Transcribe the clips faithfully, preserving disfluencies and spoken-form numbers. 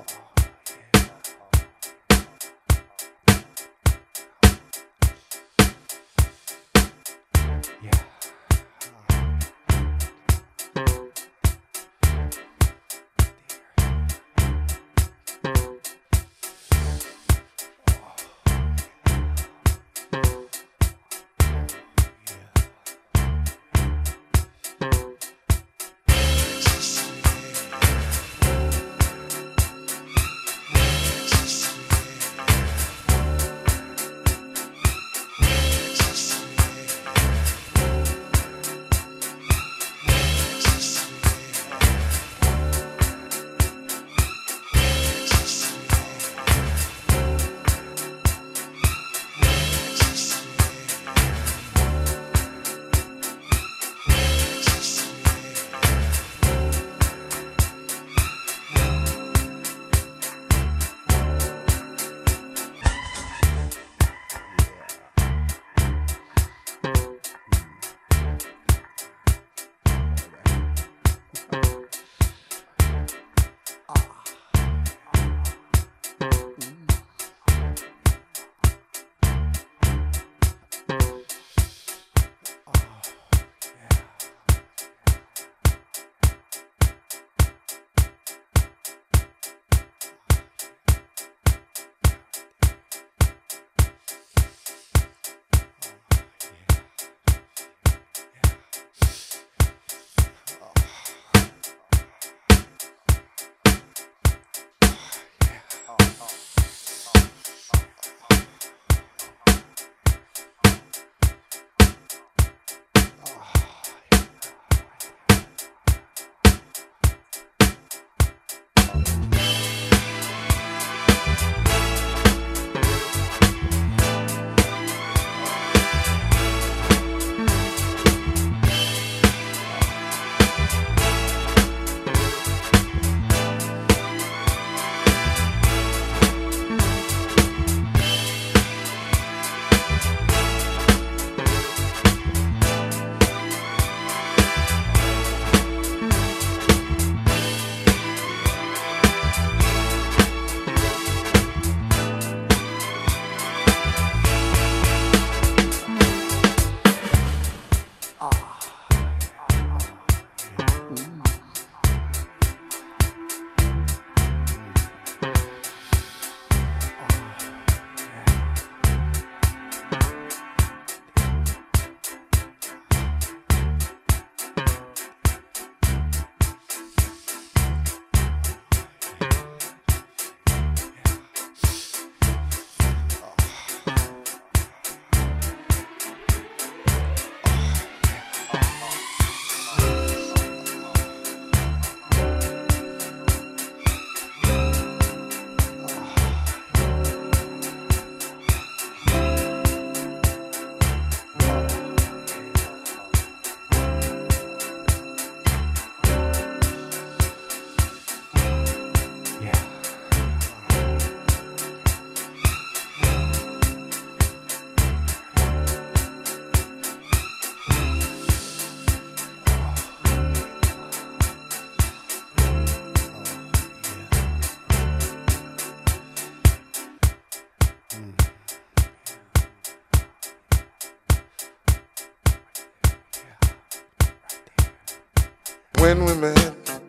When we met,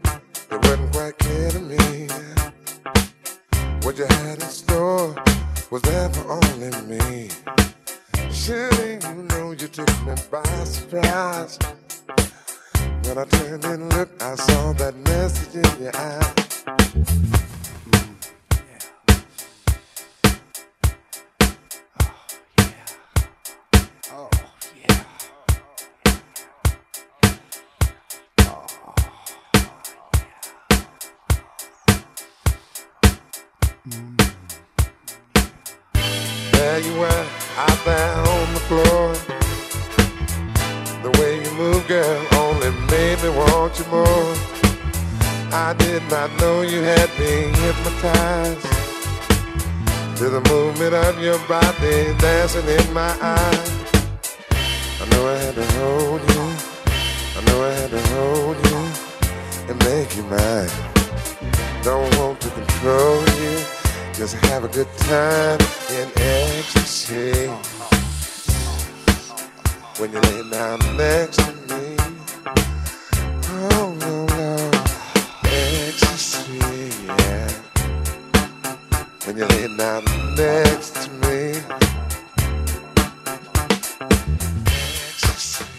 it wasn't quite clear to me what you had in store was there for only me. Surely you know you took me by surprise. When I turned and looked, I saw that message in your eyes. There you were, out there on the floor. The way you move, girl, only made me want you more. I did not know you had me hypnotized to the movement of your body dancing in my eyes. I know I had to hold you, I know I had to hold you and make you mine. Don't want to control control you. Just have a good time in ecstasy. When you lay down next to me, oh no, no, ecstasy, yeah. When you lay down next to me, ecstasy,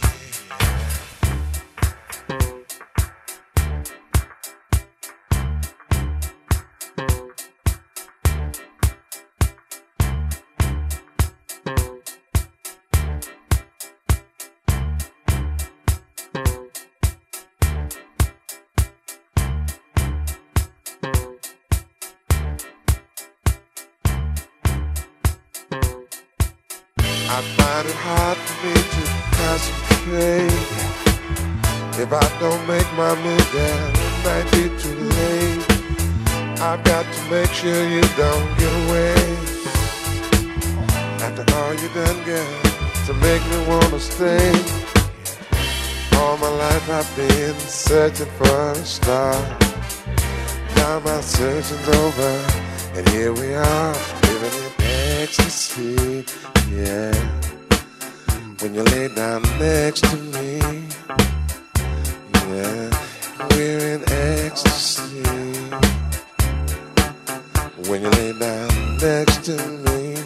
I find it hard for me to concentrate. If I don't make my move, then it might be too late. I've got to make sure you don't get away. After all you done, girl, to make me wanna stay. All my life I've been searching for a star. Now my searching's over, and here we are, living in ecstasy. Yeah, when you lay down next to me, yeah, we're in ecstasy. When you lay down next to me,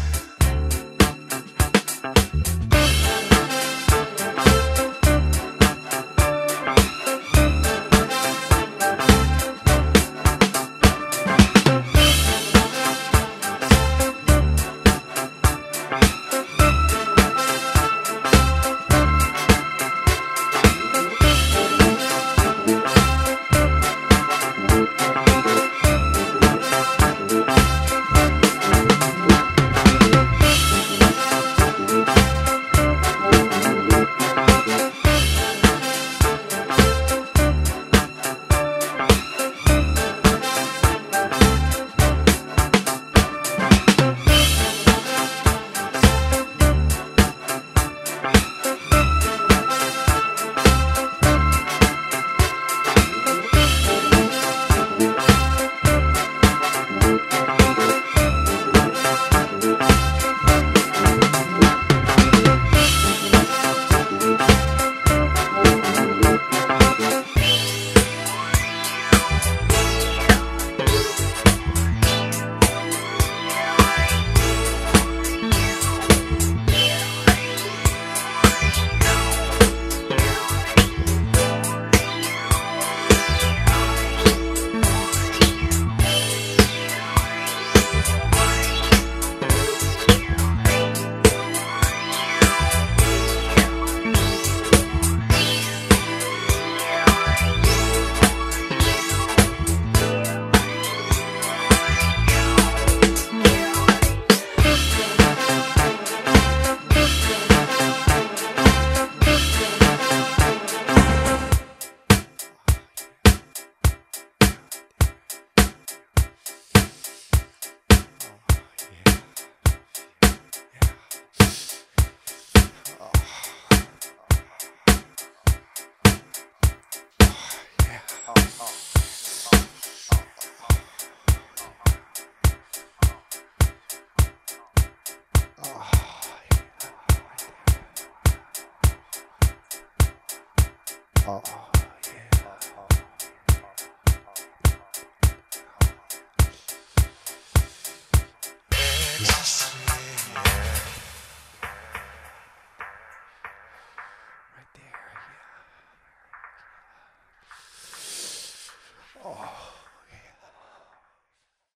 oh, yeah.